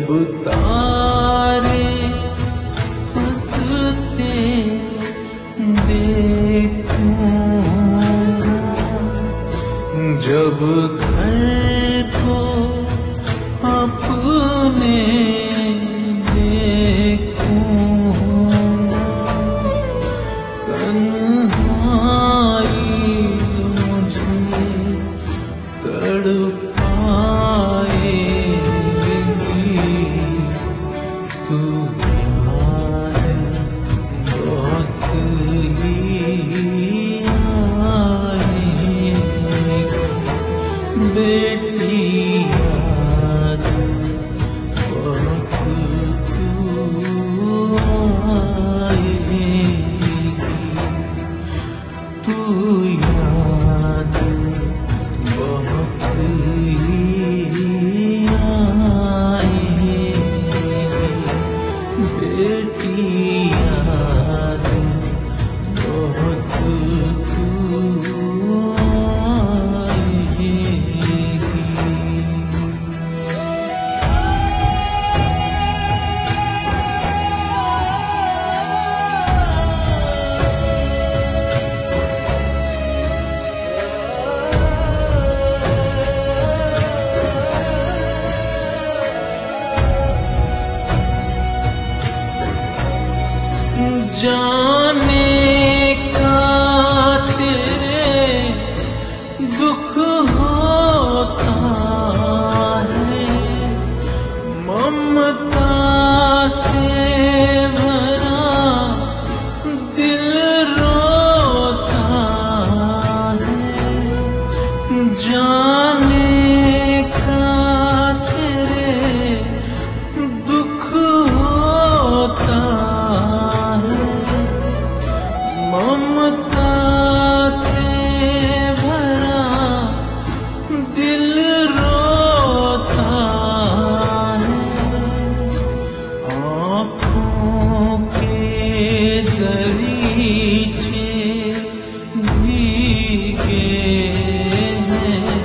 तारे हंसते देखूं, जब घर को अपने देखूं, तन्हाई मुझे तड़पाएगी, तू याद बहुत ही आएगी, बेटी याद बहुत तू आएगी, तू याद बहुत ही आएगी, बेटी याद बहुत तू आएगी। जाने का तेरे दुख होता है, ममता से भरा दिल रोता है, जाने का तेरे दुख होता है, ममता से भरा दिल रोता है, आँखों के दरीचे भीगे हैं,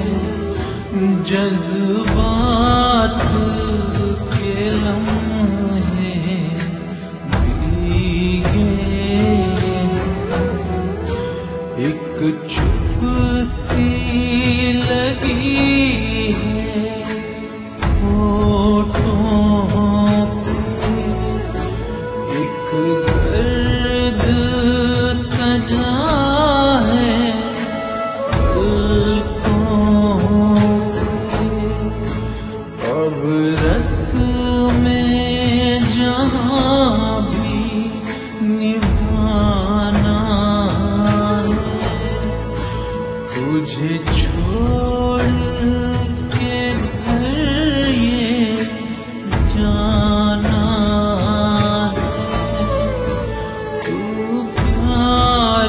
जज्बात के लम्हे भीगे, एक चुप सी लगी है होठों पे, एक दर्द सजा है पलकों पे, अब रस में जहाँ भी निभाना तुझे छोड़ के घर ये जाना है, तू प्यार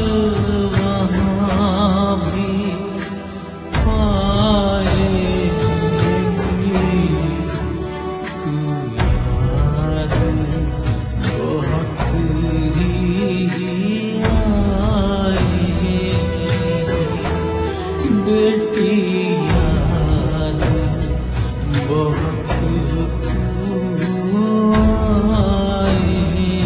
वहाँ भी पाएगी, तू याद बहुत ही आएगी, बेटी याद बहुत तू आएगी।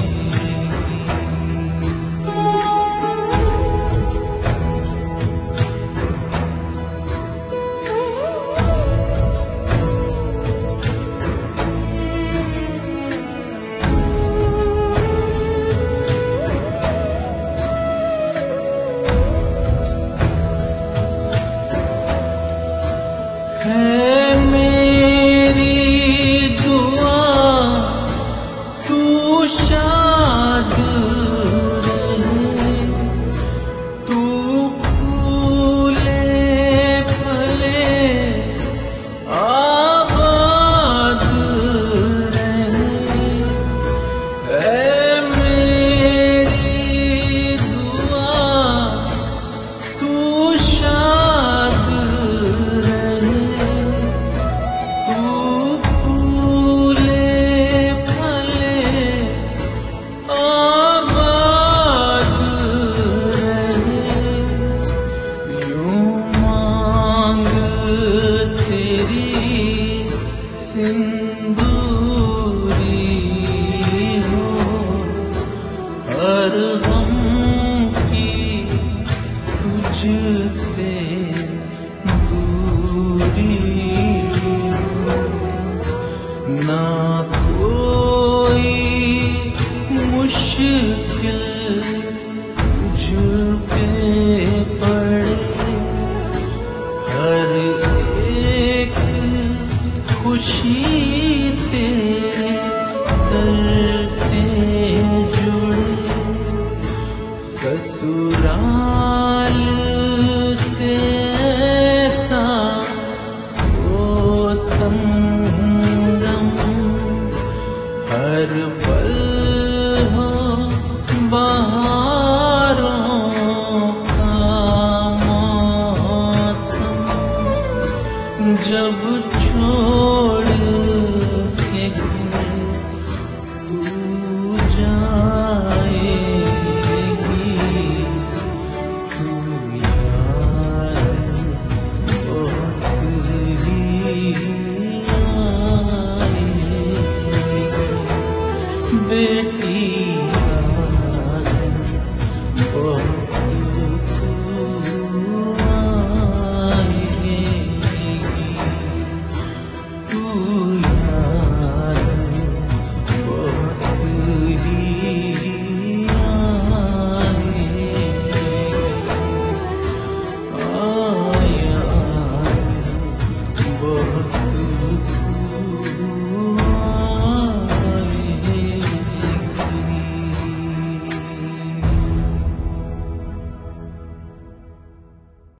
है मेरी दुआ तू शाद रहे, तू फूले फले आबाद रहे, है मेरी दुआ तू शाद रहे, तू फूले फले आबाद रहे, यूं मांग तेरी सिंधु भी ना कोई मुश्किल तुझ पे पड़े, हर एक खुशी तेरे दर से जुड़े, ससुराल से ऐसा वो संगम, हर पल हो बहारों का मौसम, जब छोड़ के तू जाए